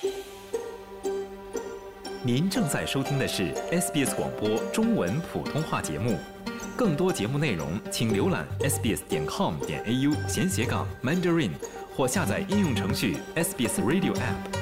您正在收听的是 SBS 广播中文普通话节目，更多节目内容请浏览 sbs.com.au/Mandarin 或下载应用程序 SBS Radio App。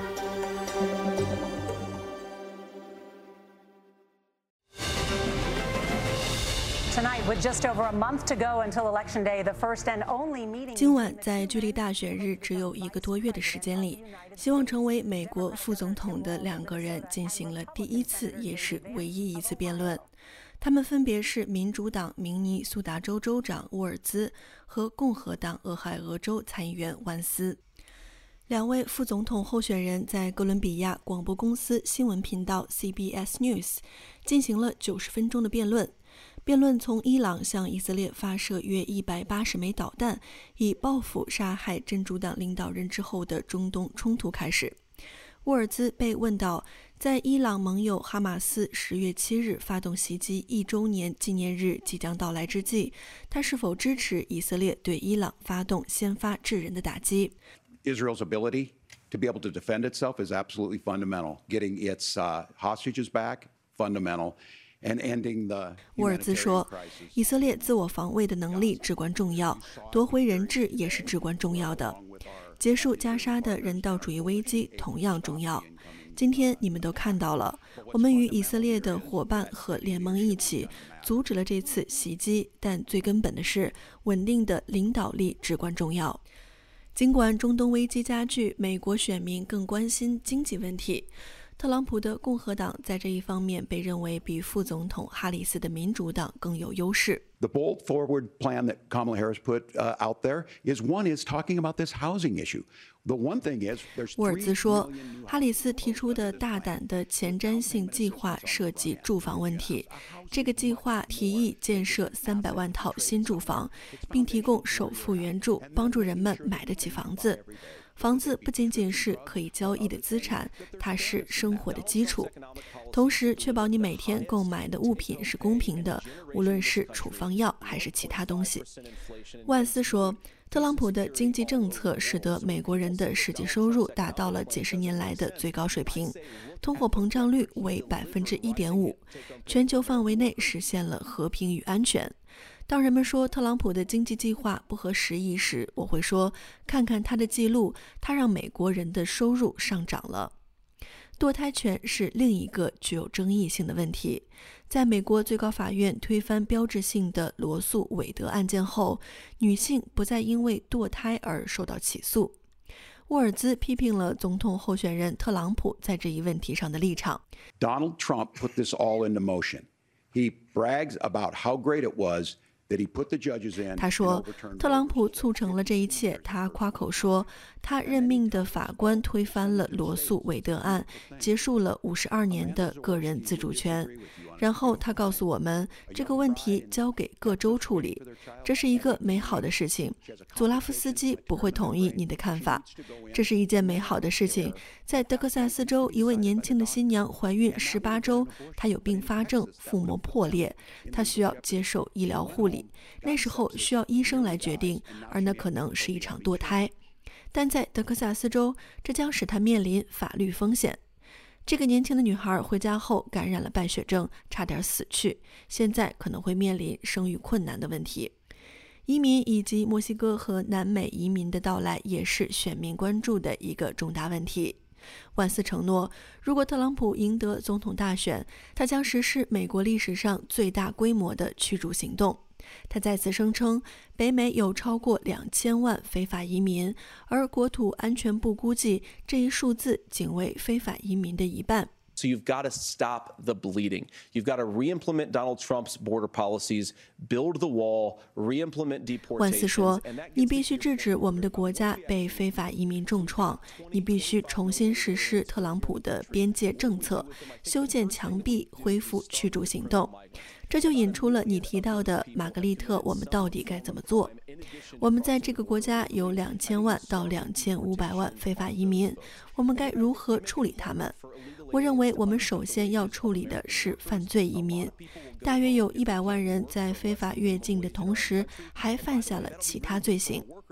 今晚在距离大选日只有1个多月的时间里，希望成为美国副总统的2个人进行了第一次也是唯一一次辩论。他们分别是民主党明尼苏达州州长沃尔兹和共和党俄亥俄州参议员万斯。2位副总统候选人在哥伦比亚广播公司新闻频道 CBS News 进行了90分钟的辩论。辩论从伊朗向以色列发射约180枚导弹，以报复杀害真主党领导人之后的中东冲突开始。沃尔兹被问到，在伊朗盟友哈马斯10月7日发动袭击1周年纪念日即将到来之际，他是否支持以色列对伊朗发动先发制人的打击？ Israel's ability to be able to defend itself is absolutely fundamental. Getting its hostages back, fundamental. 沃尔兹说，以色列自我防卫的能力至关重要，夺回人质也是至关重要的，结束加沙的人道主义危机同样重要。今天你们都看到了，我们与以色列的伙伴和联盟一起阻止了这次袭击，但最根本的是稳定的领导力至关重要。尽管中东危机加剧，美国选民更关心经济问题。特朗普的共和党在这一方面被认为比副总统哈里斯的民主党更有优势。 The bold forward plan that Kamala Harris put out there is talking about this housing issue. The one thing is, there's 沃尔兹说，哈里斯提出的大胆的前瞻性计划涉及住房问题。这个计划提议建设300万套新住房，并提供首付援助，帮助人们买得起房子。房子不仅仅是可以交易的资产，它是生活的基础。同时，确保你每天购买的物品是公平的，无论是处方药还是其他东西。万斯说，特朗普的经济政策使得美国人的实际收入达到了几十年来的最高水平，通货膨胀率为 1.5%， 全球范围内实现了和平与安全。当人们说特朗普的经济计划不合时宜时，我会说，看看他的记录，他让美国人的收入上涨了。堕胎权是另一个具有争议性的问题。在美国最高法院推翻标志性的罗素韦德案件后，女性不再因为堕胎而受到起诉。沃尔兹批评了总统候选人特朗普在这一问题上的立场。 Donald Trump put this all into motion. He brags about how great it was. 他说，特朗普促成了这一切。他夸口说，他任命的法官推翻了罗素韦德案，结束了52年的个人自主权。然后他告诉我们，这个问题交给各州处理，这是一个美好的事情。佐拉夫斯基不会同意你的看法，这是一件美好的事情。在德克萨斯州，一位年轻的新娘怀孕18周，她有并发症，腹膜破裂，她需要接受医疗护理。那时候需要医生来决定，而那可能是一场堕胎。但在德克萨斯州，这将使她面临法律风险。这个年轻的女孩回家后感染了败血症，差点死去，现在可能会面临生育困难的问题。移民以及墨西哥和南美移民的到来也是选民关注的一个重大问题。万斯承诺，如果特朗普赢得总统大选，他将实施美国历史上最大规模的驱逐行动。他再次声称，北美有超过2000万非法移民，而国土安全部估计这一数字仅为非法移民的一半。 So you've got to stop the bleeding. You've got to re-implement Donald Trump's border policies, build the wall, re-implement deportations. 万斯说，你必须制止我们的国家被非法移民重创，你必须重新实施特朗普的边界政策，修建墙壁，恢复驱逐行动。这就引出了你提到的玛格丽特，我们到底该怎么做？我们在这个国家有2000万到2500万非法移民，我们该如何处理他们？我认为我们首先要处理的是犯罪移民，大约有100万人在非法越境的同时还犯下了其他罪行。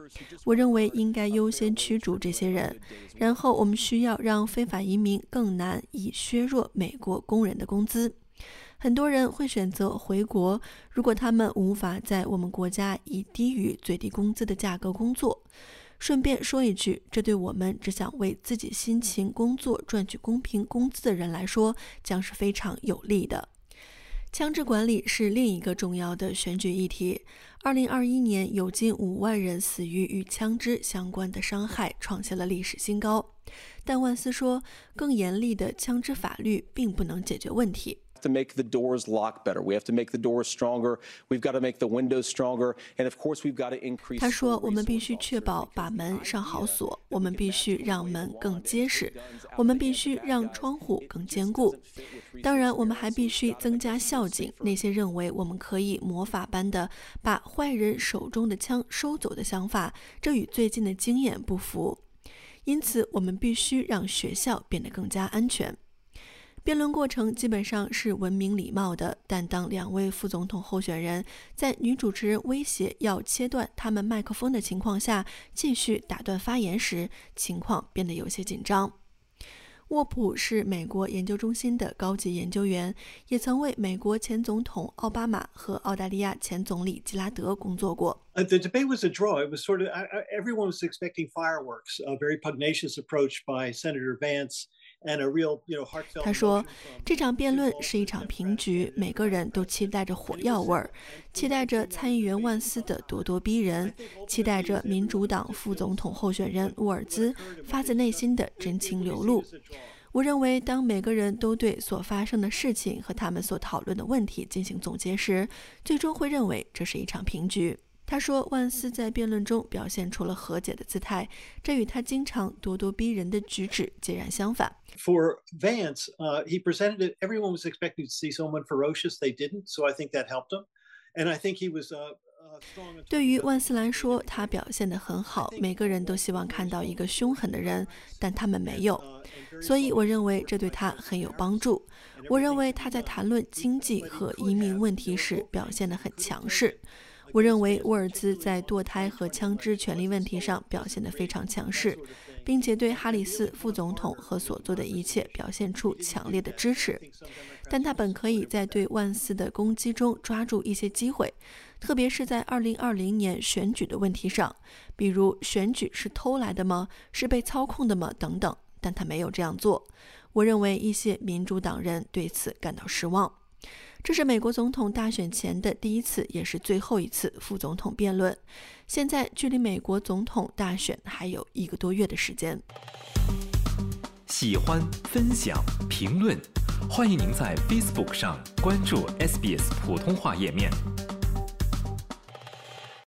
我认为应该优先驱逐这些人，然后我们需要让非法移民更难，以削弱美国工人的工资。很多人会选择回国，如果他们无法在我们国家以低于最低工资的价格工作。顺便说一句，这对我们只想为自己辛勤工作赚取公平工资的人来说，将是非常有利的。枪支管理是另一个重要的选举议题。2021年有近5万人死于与枪支相关的伤害，创下了历史新高。但万斯说，更严厉的枪支法律并不能解决问题。 to make the doors lock better. We have to make the doors stronger. We've got to make the windows stronger. And of course, we've got to increase. 他说，我们必须确保把门上好锁，我们必须让门更结实，我们必须让窗户更坚固。当然，我们还必须增加校警。那些认为我们可以魔法般的把坏人手中的枪收走的想法，这与最近的经验不符。因此，我们必须让学校变得更加安全。辩论过程基本上是文明礼貌的，但当2位副总统候选人在女主持人威胁要切断他们麦克风的情况下继续打断发言时，情况变得有些紧张。沃普是美国研究中心的高级研究员，也曾为美国前总统奥巴马和澳大利亚前总理吉拉德工作过。 The debate was a draw. It was sort of everyone was expecting fireworks, a very pugnacious approach by Senator Vance. 他说，这场辩论是一场平局，每个人都期待着火药味儿，期待着参议员万斯的咄咄逼人，期待着民主党副总统候选人沃尔兹发自内心的真情流露。我认为，当每个人都对所发生的事情和他们所讨论的问题进行总结时，最终会认为这是一场平局。他说，万斯在辩论中表现出了和解的姿态，这与他经常咄咄逼人的举止截然相反。 For Vance, he presented it. Everyone was expecting to see someone ferocious. They didn't, so I think that helped him. And I think he was. 对于万斯来说，他表现得很好，每个人都希望看到一个凶狠的人，但他们没有。所以我认为这对他很有帮助。我认为他在谈论经济和移民问题时表现得很强势。我认为沃尔兹在堕胎和枪支权利问题上表现得非常强势，并且对哈里斯副总统和所做的一切表现出强烈的支持。但他本可以在对万斯的攻击中抓住一些机会，特别是在2020年选举的问题上，比如选举是偷来的吗？是被操控的吗？等等。但他没有这样做。我认为一些民主党人对此感到失望。这是美国总统大选前的第一次，也是最后一次副总统辩论。现在距离美国总统大选还有1个多月的时间。 喜欢、分享、评论，欢迎您在 Facebook 上关注 SBS 普通话页面。